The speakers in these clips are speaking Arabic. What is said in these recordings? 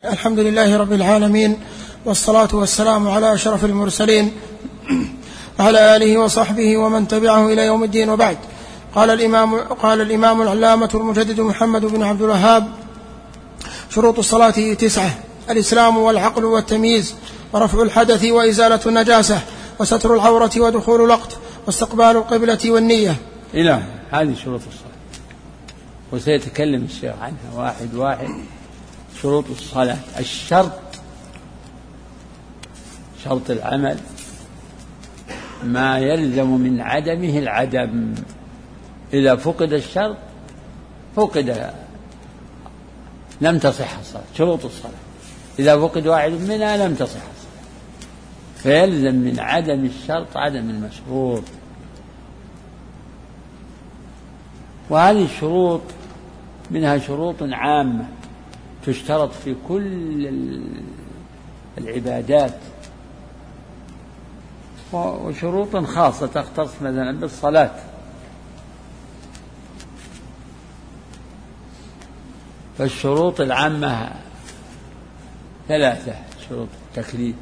الحمد لله رب العالمين، والصلاة والسلام على أشرف المرسلين وعلى آله وصحبه ومن تبعه إلى يوم الدين. وبعد. قال الإمام العلامة المجدد محمد بن عبد الوهاب: شروط الصلاة 9: الإسلام والعقل والتمييز، ورفع الحدث وإزالة النجاسة، وستر العورة ودخول الوقت، واستقبال القبلة والنية. إلى هذه شروط الصلاة، وسيتكلم الشيخ عنها واحد واحد. شروط الصلاة: الشرط، شرط العمل، ما يلزم من عدمه العدم. إذا فقد الشرط لم تصح الصلاة. شروط الصلاة إذا فقد واحد منها لم تصح الصلاة، فيلزم من عدم الشرط عدم المشروط. وهذه الشروط منها شروط عامة تشترط في كل العبادات، وشروط خاصة تختص مثلا بالصلاة. فالشروط العامة 3: شروط التكليف،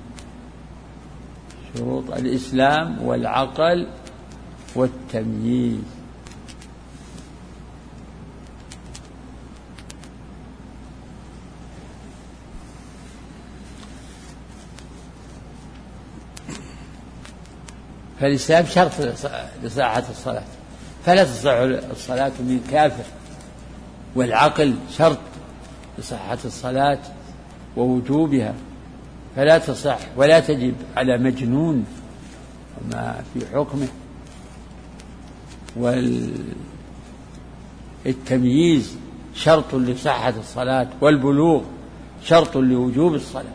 شروط الإسلام والعقل والتمييز. فالإسلام شرط لصحة الصلاة، فلا تصح الصلاة من كافر. والعقل شرط لصحة الصلاة ووجوبها، فلا تصح ولا تجب على مجنون وما في حكمه. والتمييز شرط لصحة الصلاة، والبلوغ شرط لوجوب الصلاة،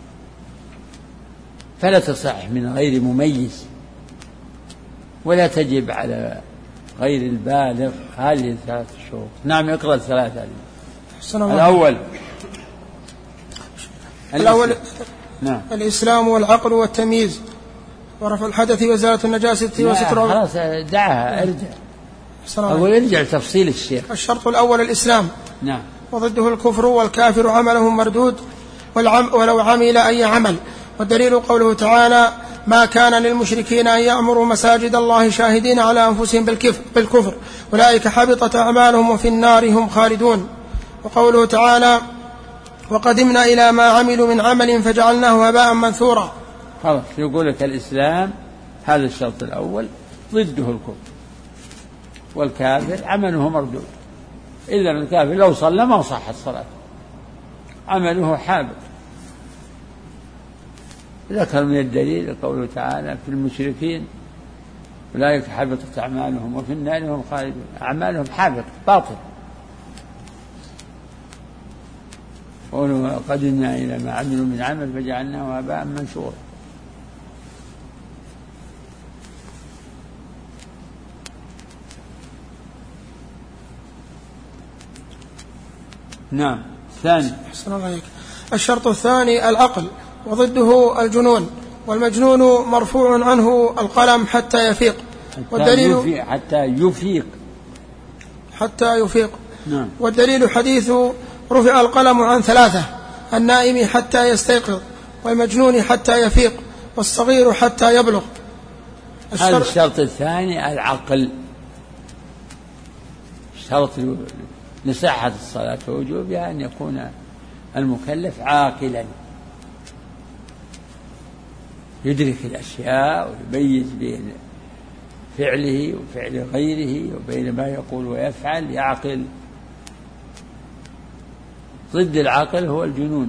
فلا تصح من غير مميز، ولا تجب على غير البالغ. هذه 3 شروط. نعم، اقرأ 3 هذه. الأول نعم. الإسلام والعقل والتمييز، ورفع الحدث وإزالة النجاسة وستر. خلاص دعها، ارجع ارجع تفصيل الشيخ. الشرط الأول الإسلام، نعم، وضده الكفر، والكافر عمله مردود ولو عمل أي عمل. والدليل قوله تعالى: ما كان للمشركين أن يعمروا مساجد الله شاهدين على أنفسهم بالكفر أولئك حبطت أعمالهم وفي النار هم خالدون. وقوله تعالى: وقدمنا إلى ما عملوا من عمل فجعلناه هباء منثورا. خلاص، يقول لك الإسلام هذا الشرط الأول، ضده الكفر، والكافر عمله مردود. إلا من الكافر لو صلى ما صحت صلاته، عمله حابط. ذكر من الدليل قوله تعالى في المشركين: أولئك حبطت أعمالهم وفي النار هم خالدون. أعمالهم حابط باطل. وقدمنا إلى ما عملوا من عمل فجعلناه هباء منثورا. نعم. ثاني. أحسن الله عليك. الشرط الثاني العقل، وضده الجنون، والمجنون مرفوع عنه القلم حتى يفيق. والدليل حتى يفيق. نعم. والدليل حديث رفع القلم عن 3: النائم حتى يستيقظ، والمجنون حتى يفيق، والصغير حتى يبلغ. هذا الشرط الثاني العقل، شرط لصحة الصلاة ووجوبها أن يكون المكلف عاقلا، يدرك الأشياء ويميز بين فعله وفعل غيره وبين ما يقول ويفعل، يعقل. ضد العقل هو الجنون،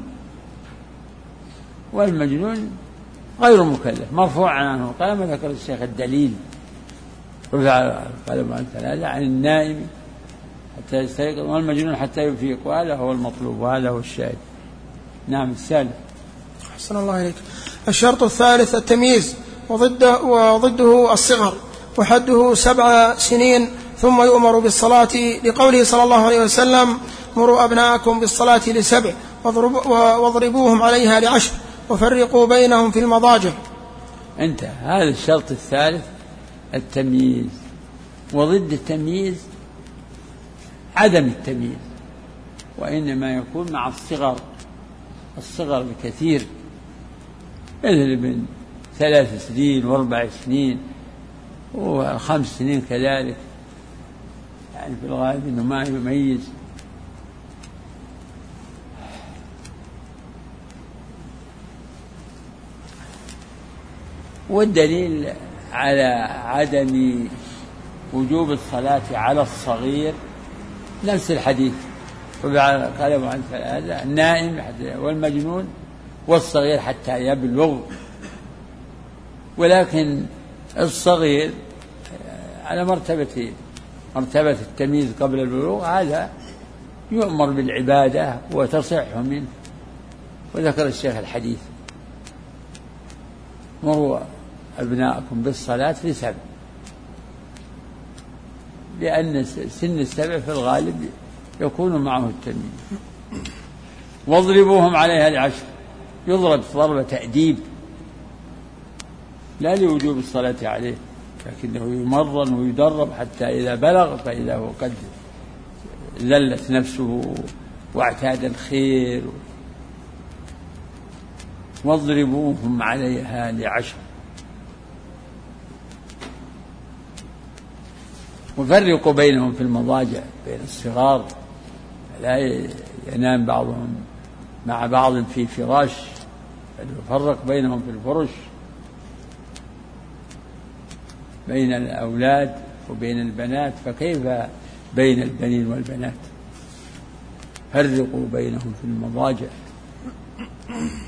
والمجنون غير مكلف مرفوع عنه القلم. ذكر الشيخ الدليل: رفع القلم عن 3: عن النائم حتى يستيقظ، والمجنون حتى يفيق. وهذا هو المطلوب وهذا هو الشاهد. نعم. الثالث. أحسن الله إليك. الشرط الثالث التمييز، وضده الصغر، وحده 7 سنين ثم يؤمر بالصلاة، لقوله صلى الله عليه وسلم: مروا أبناءكم بالصلاة ل7 واضربوهم عليها ل10 وفرقوا بينهم في المضاجع. انتهى. هذا الشرط الثالث التمييز. وضد التمييز عدم التمييز، وإنما يكون مع الصغر الصغر بكثير، مثل من 3 سنين و4 سنين و5 سنين كذلك، يعني في الغالب أنه ما يميز. والدليل على عدم وجوب الصلاة على الصغير نفس الحديث، قال عن 3: النائم والمجنون والصغير حتى يبلغ. ولكن الصغير على مرتبة التمييز قبل البلوغ، هذا يؤمر بالعبادة وتصح منه. وذكر الشيخ الحديث: مروا أبناءكم بالصلاة ل7، لأن سن 7 في الغالب يكون معه التمييز. واضربوهم عليها ل10، يضرب ضرب تأديب لا لوجوب الصلاة عليه، لكنه يمرن ويدرب حتى إذا بلغ فإذا هو قد ذلت نفسه واعتاد الخير. واضربوهم عليها ل10. وفرقوا بينهم في المضاجع، بين الصغار، لا ينام بعضهم مع بعض في فراش، بل يفرق بينهم في الفرش، بين الأولاد وبين البنات، فكيف بين البنين والبنات؟ فرقوا بينهم في المضاجع.